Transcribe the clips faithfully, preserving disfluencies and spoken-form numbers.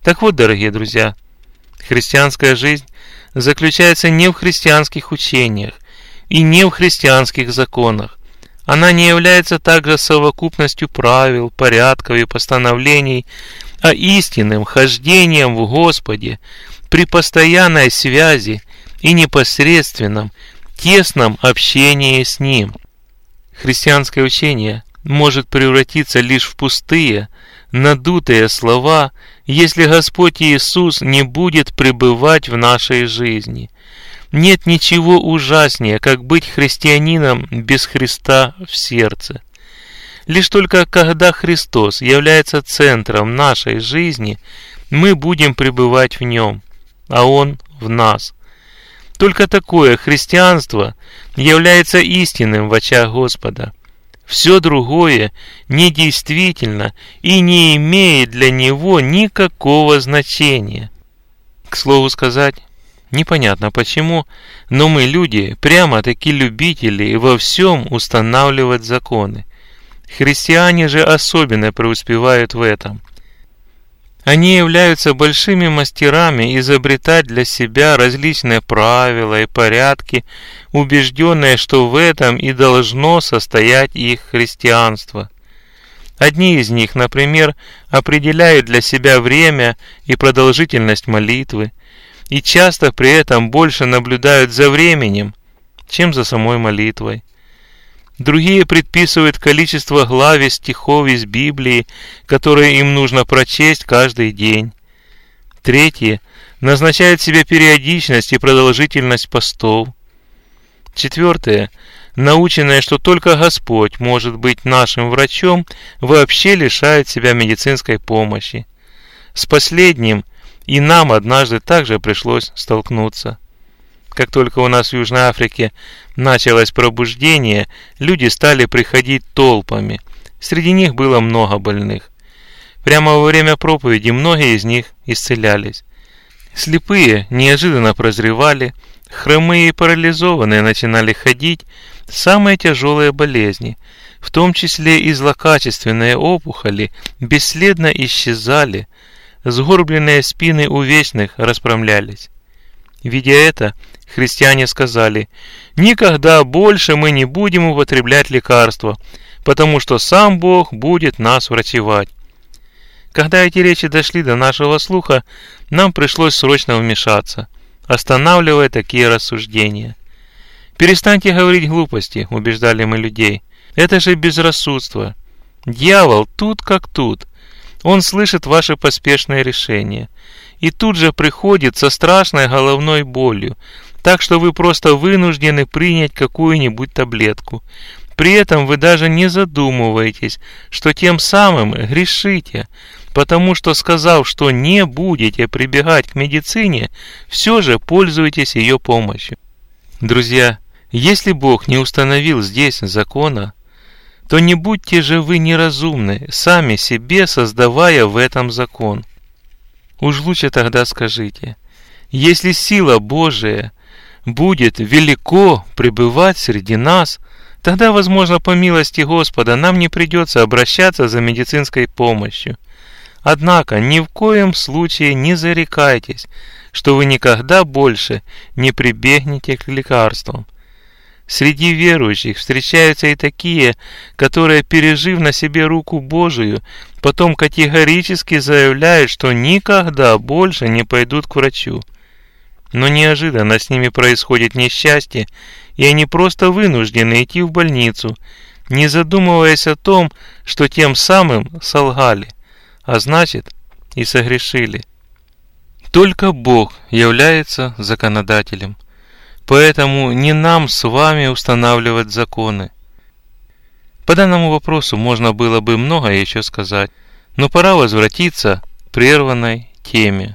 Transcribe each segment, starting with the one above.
Так вот, дорогие друзья, христианская жизнь заключается не в христианских учениях и не в христианских законах. Она не является также совокупностью правил, порядков и постановлений, а истинным хождением в Господе при постоянной связи и непосредственном, тесном общении с Ним. Христианское учение может превратиться лишь в пустые, надутые слова, если Господь Иисус не будет пребывать в нашей жизни. Нет ничего ужаснее, как быть христианином без Христа в сердце. Лишь только когда Христос является центром нашей жизни, мы будем пребывать в Нем, а Он в нас. Только такое христианство является истинным в очах Господа. Все другое недействительно и не имеет для Него никакого значения. К слову сказать, непонятно почему, но мы, люди, прямо-таки любители во всем устанавливать законы. Христиане же особенно преуспевают в этом. Они являются большими мастерами изобретать для себя различные правила и порядки, убежденные, что в этом и должно состоять их христианство. Одни из них, например, определяют для себя время и продолжительность молитвы, и часто при этом больше наблюдают за временем, чем за самой молитвой. Другие предписывают количество глав и стихов из Библии, которые им нужно прочесть каждый день. Третьи назначают себе периодичность и продолжительность постов. Четвертые, наученные, что только Господь может быть нашим врачом, вообще лишают себя медицинской помощи. С последним и нам однажды также пришлось столкнуться. Как только у нас в Южной Африке началось пробуждение, люди стали приходить толпами. Среди них было много больных. Прямо во время проповеди многие из них исцелялись. Слепые неожиданно прозревали, хромые и парализованные начинали ходить. Самые тяжелые болезни, в том числе и злокачественные опухоли, бесследно исчезали, сгорбленные спины у вечных расправлялись. Видя это, христиане сказали: «Никогда больше мы не будем употреблять лекарства, потому что сам Бог будет нас врачевать». Когда эти речи дошли до нашего слуха, нам пришлось срочно вмешаться, останавливая такие рассуждения. «Перестаньте говорить глупости», — убеждали мы людей. «Это же безрассудство. Дьявол тут как тут. Он слышит ваши поспешные решения. И тут же приходит со страшной головной болью, так что вы просто вынуждены принять какую-нибудь таблетку. При этом вы даже не задумываетесь, что тем самым грешите, потому что, сказав, что не будете прибегать к медицине, все же пользуетесь ее помощью». Друзья, если Бог не установил здесь закона, то не будьте же вы неразумны, сами себе создавая в этом закон. Уж лучше тогда скажите: если сила Божия будет велико пребывать среди нас, тогда, возможно, по милости Господа, нам не придется обращаться за медицинской помощью. Однако ни в коем случае не зарекайтесь, что вы никогда больше не прибегнете к лекарствам. Среди верующих встречаются и такие, которые, пережив на себе руку Божию, потом категорически заявляют, что никогда больше не пойдут к врачу. Но неожиданно с ними происходит несчастье, и они просто вынуждены идти в больницу, не задумываясь о том, что тем самым солгали, а значит и согрешили. Только Бог является законодателем. Поэтому не нам с вами устанавливать законы. По данному вопросу можно было бы много еще сказать, но пора возвратиться к прерванной теме.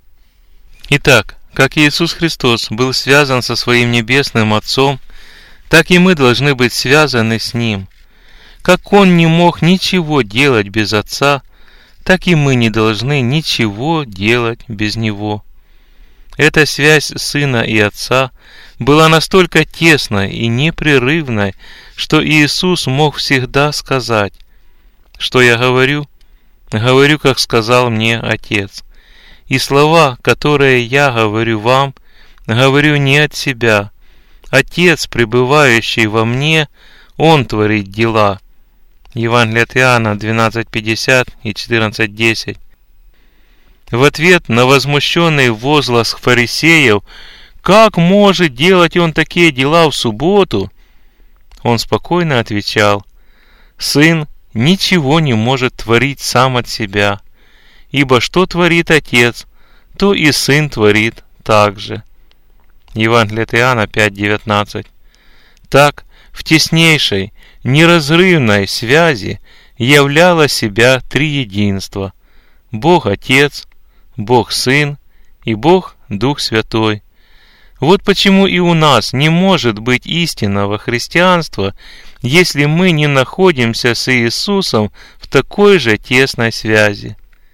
Итак, как Иисус Христос был связан со своим Небесным Отцом, так и мы должны быть связаны с Ним. Как Он не мог ничего делать без Отца, так и мы не должны ничего делать без Него. Эта связь Сына и Отца была настолько тесной и непрерывной, что Иисус мог всегда сказать: «Что я говорю? Говорю, как сказал мне Отец». И слова, которые я говорю вам, говорю не от себя. Отец, пребывающий во мне, Он творит дела». Евангелие от Иоанна двенадцать пятьдесят и четырнадцать десять. В ответ на возмущенный возглас фарисеев, как может делать он такие дела в субботу, он спокойно отвечал: «Сын ничего не может творить сам от себя, ибо что творит Отец, то и Сын творит также». Евангелие от Иоанна пять девятнадцать. Так, в теснейшей, неразрывной связи являло себя триединство: Бог Отец, Бог Сын и Бог Дух Святой. Вот почему и у нас не может быть истинного христианства, если мы не находимся с Иисусом в такой же тесной связи.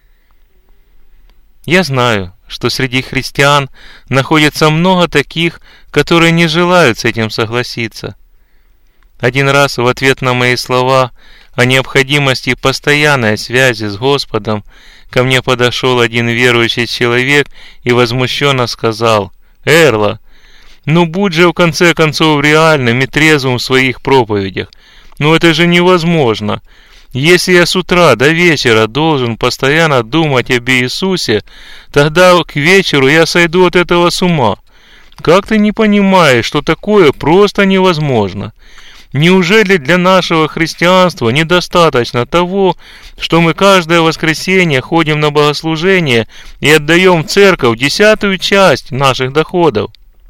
Я знаю, что среди христиан находится много таких, которые не желают с этим согласиться. Один раз в ответ на мои слова о необходимости постоянной связи с Господом ко мне подошел один верующий человек и возмущенно сказал: «Эрла, ну будь же в конце концов реальным и трезвым в своих проповедях. Ну это же невозможно. Если я с утра до вечера должен постоянно думать об Иисусе, тогда к вечеру я сойду от этого с ума. Как ты не понимаешь, что такое просто невозможно? Неужели для нашего христианства недостаточно того, что мы каждое воскресенье ходим на богослужение и отдаем в церковь десятую часть наших доходов?»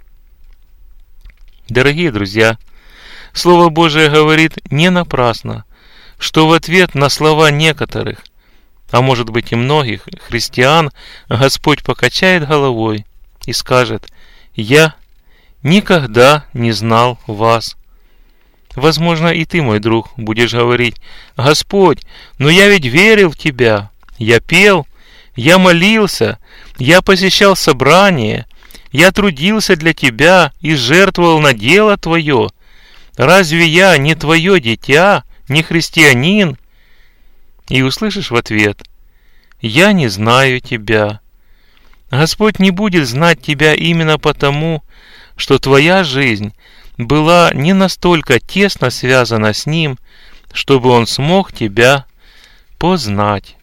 Дорогие друзья, Слово Божие говорит не напрасно, что в ответ на слова некоторых, а может быть и многих христиан, Господь покачает головой и скажет: «Я никогда не знал вас». Возможно, и ты, мой друг, будешь говорить: «Господь, но я ведь верил в Тебя, я пел, я молился, я посещал собрания, я трудился для Тебя и жертвовал на дело Твое. Разве я не Твое дитя, не христианин?» И услышишь в ответ: «Я не знаю тебя». Господь не будет знать тебя именно потому, что твоя жизнь была не настолько тесно связана с Ним, чтобы Он смог тебя познать.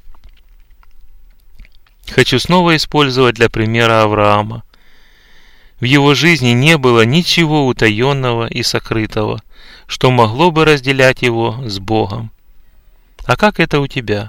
Хочу снова использовать для примера Авраама. В его жизни не было ничего утаенного и сокрытого, что могло бы разделять его с Богом. А как это у тебя?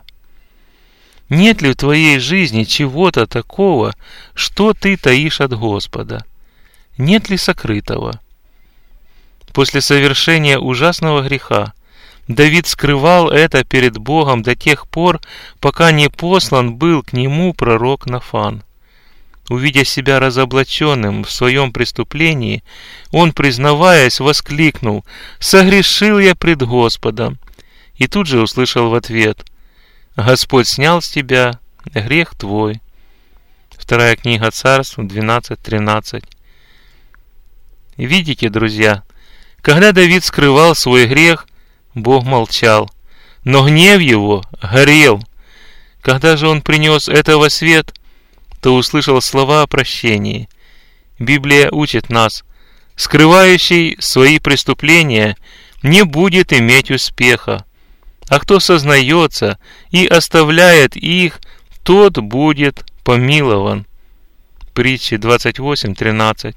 Нет ли в твоей жизни чего-то такого, что ты таишь от Господа? Нет ли сокрытого? После совершения ужасного греха Давид скрывал это перед Богом до тех пор, пока не послан был к нему пророк Нафан. Увидя себя разоблаченным в своем преступлении, он, признаваясь, воскликнул: «Согрешил я пред Господом!» И тут же услышал в ответ: «Господь снял с тебя грех твой». Вторая книга Царств двенадцать тринадцать. Видите, друзья, когда Давид скрывал свой грех, Бог молчал, но гнев его горел. Когда же он принес это во свет, то услышал слова о прощении. Библия учит нас: скрывающий свои преступления не будет иметь успеха, а кто сознается и оставляет их, тот будет помилован. Притчи двадцать восемь тринадцать.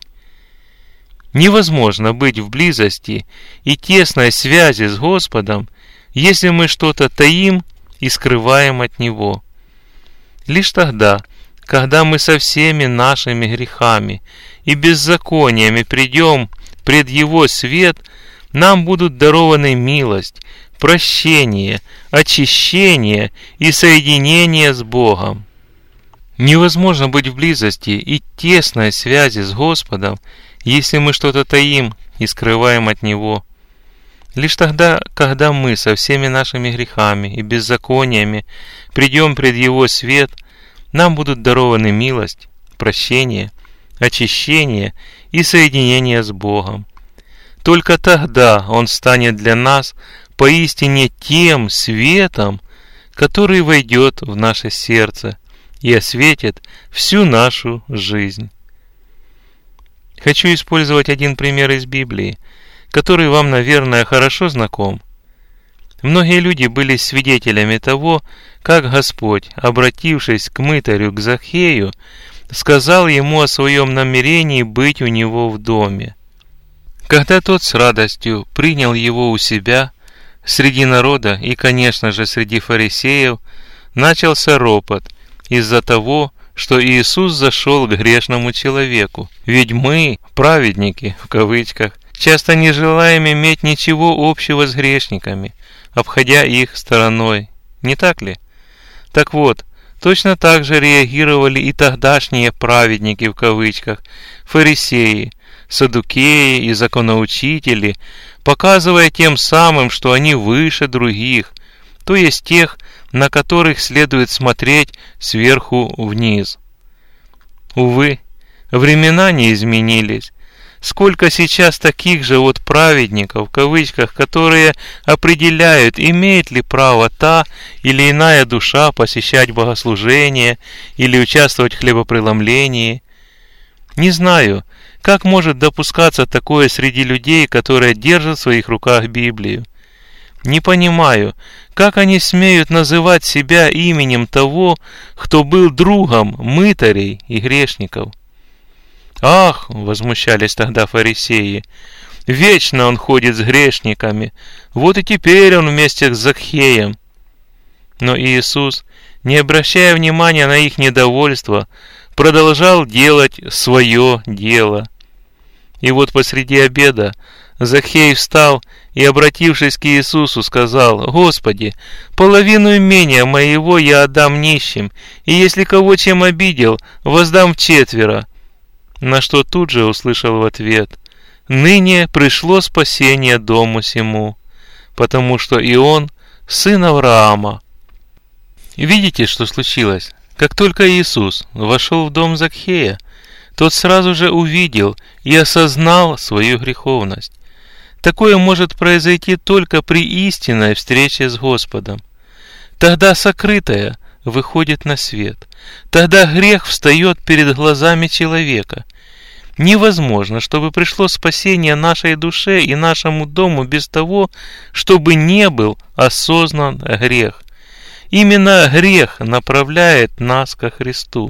Невозможно быть в близости и тесной связи с Господом, если мы что-то таим и скрываем от Него. Лишь тогда, когда мы со всеми нашими грехами и беззакониями придем пред Его свет, нам будут дарованы милость, прощение, очищение и соединение с Богом. Невозможно быть в близости и тесной связи с Господом, если мы что-то таим и скрываем от Него. Лишь тогда, когда мы со всеми нашими грехами и беззакониями придем пред Его свет, нам будут дарованы милость, прощение, очищение и соединение с Богом. Только тогда Он станет для нас поистине тем светом, который войдет в наше сердце и осветит всю нашу жизнь. Хочу использовать один пример из Библии, который вам, наверное, хорошо знаком. Многие люди были свидетелями того, как Господь, обратившись к мытарю, к Захею, сказал ему о своем намерении быть у него в доме. Когда тот с радостью принял его у себя, среди народа и, конечно же, среди фарисеев, начался ропот из-за того, что Иисус зашел к грешному человеку. Ведь мы, праведники, в кавычках, часто не желаем иметь ничего общего с грешниками, обходя их стороной. Не так ли? Так вот, точно так же реагировали и тогдашние праведники, в кавычках, фарисеи, саддукеи и законоучители, показывая тем самым, что они выше других, то есть тех, на которых следует смотреть сверху вниз. Увы, времена не изменились. Сколько сейчас таких же вот праведников, в кавычках, которые определяют, имеет ли право та или иная душа посещать богослужение или участвовать в хлебопреломлении. Не знаю, как может допускаться такое среди людей, которые держат в своих руках Библию. Не понимаю, как они смеют называть себя именем того, кто был другом мытарей и грешников. «Ах!» — возмущались тогда фарисеи. «Вечно он ходит с грешниками, вот и теперь он вместе с Захеем». Но Иисус, не обращая внимания на их недовольство, продолжал делать свое дело. И вот посреди обеда Захей встал и, обратившись к Иисусу, сказал: «Господи, половину имения моего я отдам нищим, и если кого чем обидел, воздам вчетверо». На что тут же услышал в ответ: «Ныне пришло спасение дому сему, потому что и он сын Авраама». Видите, что случилось? Как только Иисус вошел в дом Захея, тот сразу же увидел и осознал свою греховность. Такое может произойти только при истинной встрече с Господом. Тогда сокрытое выходит на свет. Тогда грех встает перед глазами человека. Невозможно, чтобы пришло спасение нашей душе и нашему дому без того, чтобы не был осознан грех. Именно грех направляет нас ко Христу.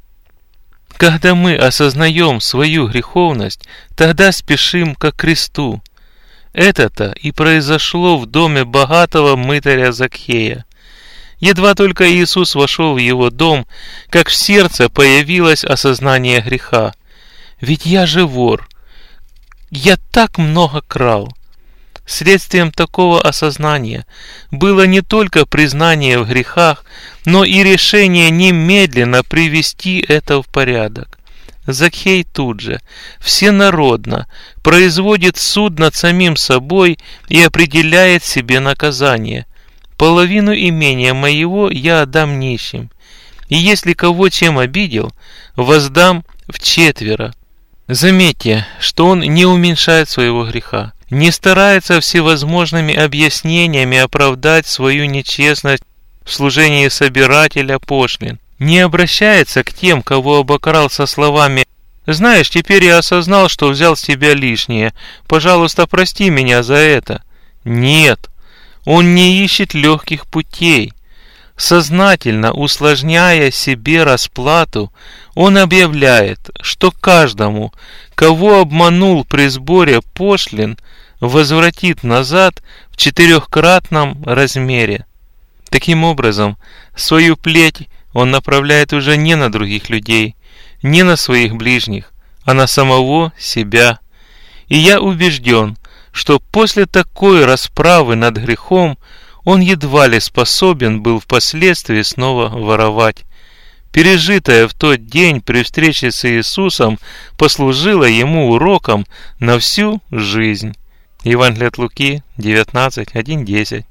Когда мы осознаем свою греховность, тогда спешим ко кресту. Это-то и произошло в доме богатого мытаря Захея. Едва только Иисус вошел в его дом, как в сердце появилось осознание греха. «Ведь я же вор, я так много крал». Следствием такого осознания было не только признание в грехах, но и решение немедленно привести это в порядок. Захей тут же, всенародно, производит суд над самим собой и определяет себе наказание. «Половину имения моего я отдам нищим, и если кого чем обидел, воздам вчетверо». Заметьте, что он не уменьшает своего греха, не старается всевозможными объяснениями оправдать свою нечестность в служении собирателя пошлин, не обращается к тем, кого обокрал, со словами: «Знаешь, теперь я осознал, что взял с тебя лишнее, пожалуйста, прости меня за это». Нет, он не ищет легких путей. Сознательно усложняя себе расплату, он объявляет, что каждому, кого обманул при сборе пошлин, возвратит назад в четырехкратном размере. Таким образом, свою плеть он направляет уже не на других людей, не на своих ближних, а на самого себя. И я убежден, что после такой расправы над грехом он едва ли способен был впоследствии снова воровать. Пережитое в тот день при встрече с Иисусом послужило ему уроком на всю жизнь. Евангелие от Луки девятнадцать, один десять.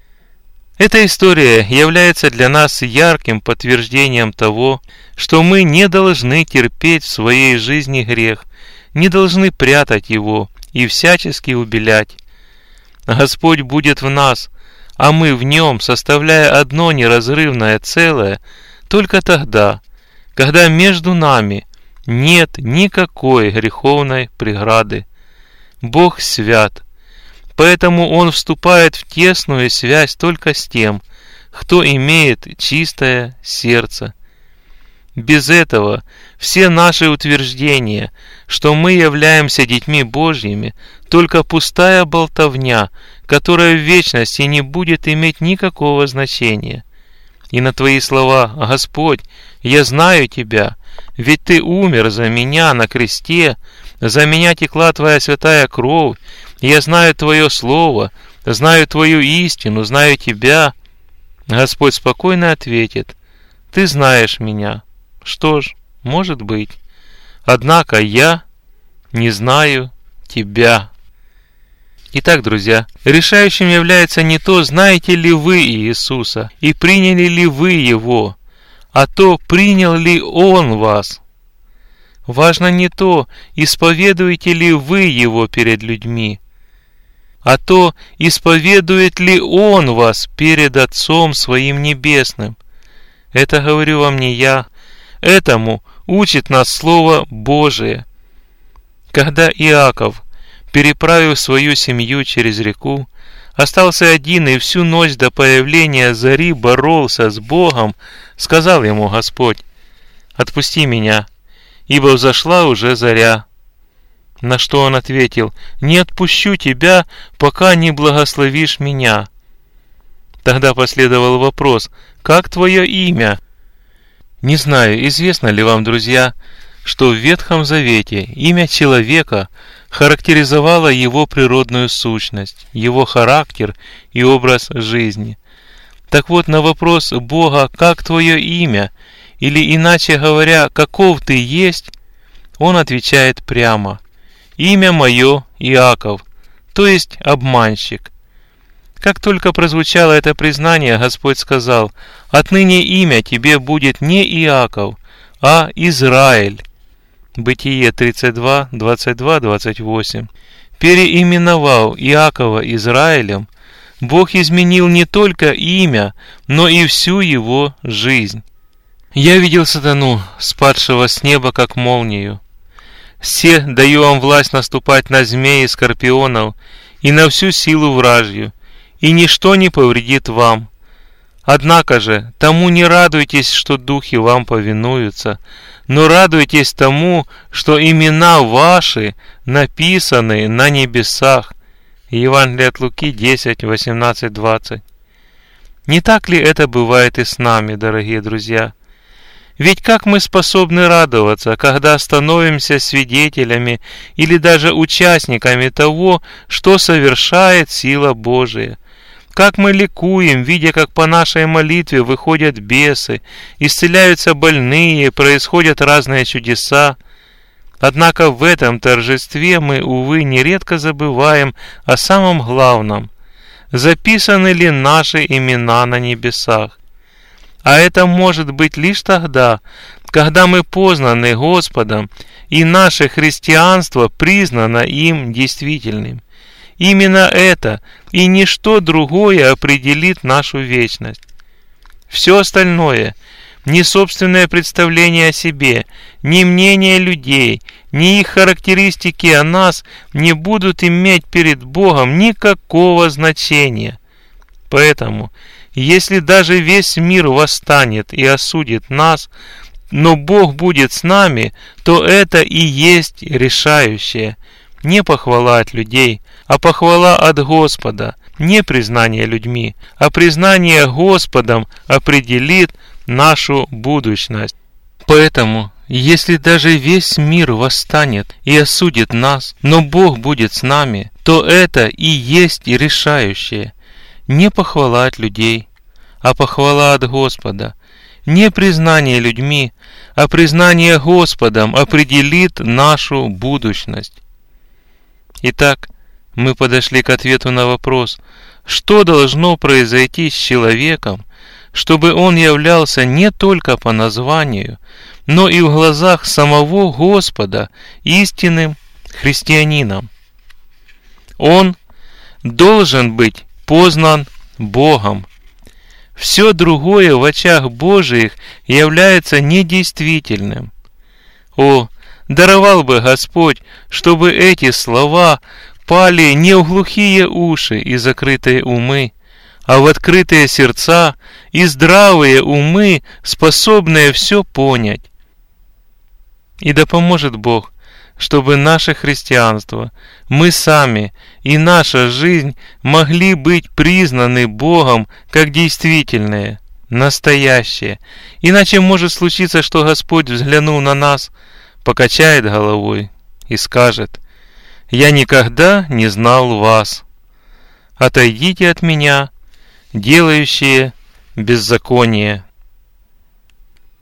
Эта история является для нас ярким подтверждением того, что мы не должны терпеть в своей жизни грех, не должны прятать его и всячески убелять. Господь будет в нас, а мы в Нем, составляя одно неразрывное целое, только тогда, когда между нами нет никакой греховной преграды. Бог свят, поэтому Он вступает в тесную связь только с тем, кто имеет чистое сердце. Без этого все наши утверждения, что мы являемся детьми Божьими, только пустая болтовня, которая в вечности не будет иметь никакого значения. И на Твои слова: «Господь, я знаю Тебя, ведь Ты умер за меня на кресте, за меня текла Твоя святая кровь, я знаю Твое Слово, знаю Твою истину, знаю Тебя», Господь спокойно ответит: «Ты знаешь меня». Что ж, может быть. Однако я не знаю тебя. Итак, друзья, решающим является не то, знаете ли вы Иисуса и приняли ли вы Его, а то, принял ли Он вас. Важно не то, исповедуете ли вы Его перед людьми, а то, исповедует ли Он вас перед Отцом Своим Небесным. Это говорю вам не я, этому учит нас Слово Божие. Когда Иаков, переправив свою семью через реку, остался один и всю ночь до появления зари боролся с Богом, сказал ему Господь: «Отпусти меня, ибо взошла уже заря». На что он ответил: «Не отпущу тебя, пока не благословишь меня». Тогда последовал вопрос: «Как твое имя?» Не знаю, известно ли вам, друзья, что в Ветхом Завете имя человека характеризовало его природную сущность, его характер и образ жизни. Так вот, на вопрос Бога: «Как твое имя?» или, иначе говоря, «Каков ты есть?», он отвечает прямо: «Имя мое Иаков», то есть обманщик. Как только прозвучало это признание, Господь сказал: «Отныне имя тебе будет не Иаков, а Израиль». Бытие тридцать два, двадцать два, двадцать восемь. Переименовав Иакова Израилем, Бог изменил не только имя, но и всю его жизнь. «Я видел сатану, спадшего с неба, как молнию. Се даю вам власть наступать на змей и скорпионов и на всю силу вражью, и ничто не повредит вам. Однако же тому не радуйтесь, что духи вам повинуются, но радуйтесь тому, что имена ваши написаны на небесах». Евангелие от Луки десять, восемнадцать, двадцать. Не так ли это бывает и с нами, дорогие друзья? Ведь как мы способны радоваться, когда становимся свидетелями или даже участниками того, что совершает сила Божия? Как мы ликуем, видя, как по нашей молитве выходят бесы, исцеляются больные, происходят разные чудеса. Однако в этом торжестве мы, увы, нередко забываем о самом главном: записаны ли наши имена на небесах. А это может быть лишь тогда, когда мы познаны Господом, и наше христианство признано им действительным. Именно это и ничто другое определит нашу вечность. Все остальное, ни собственное представление о себе, ни мнение людей, ни их характеристики о нас не будут иметь перед Богом никакого значения. Поэтому, если даже весь мир восстанет и осудит нас, но Бог будет с нами, то это и есть решающее. Не похвала от людей, а похвала от Господа. Не признание людьми, а признание Господом определит нашу будущность. Поэтому, если даже весь мир восстанет и осудит нас, но Бог будет с нами, то это и есть решающее. Не похвала от людей, а похвала от Господа. Не признание людьми, а признание Господом определит нашу будущность. Итак, мы подошли к ответу на вопрос: что должно произойти с человеком, чтобы он являлся не только по названию, но и в глазах самого Господа истинным христианином? Он должен быть познан Богом. все другое в очах Божиих является недействительным. О, даровал бы Господь, чтобы эти слова пали не в глухие уши и закрытые умы, а в открытые сердца и здравые умы, способные все понять. И да поможет Бог, чтобы наше христианство, мы сами и наша жизнь могли быть признаны Богом как действительные, настоящие. Иначе может случиться, что Господь, взглянув на нас, покачает головой и скажет: «Я никогда не знал вас. Отойдите от меня, делающие беззаконие».